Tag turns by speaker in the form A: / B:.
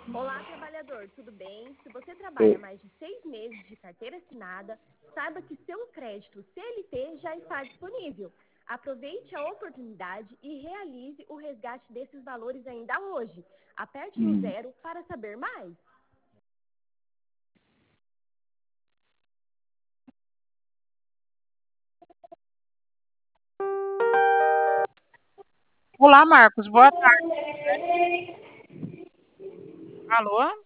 A: Olá, trabalhador, tudo bem? Se você trabalha
B: O-
A: mais de 6 meses de carteira assinada, saiba que seu crédito CLT já está disponível. Aproveite a oportunidade e realize o resgate desses valores ainda hoje. Aperte no
B: hum.
A: zero para saber mais.
C: Olá, Marcos, boa tarde. Alô?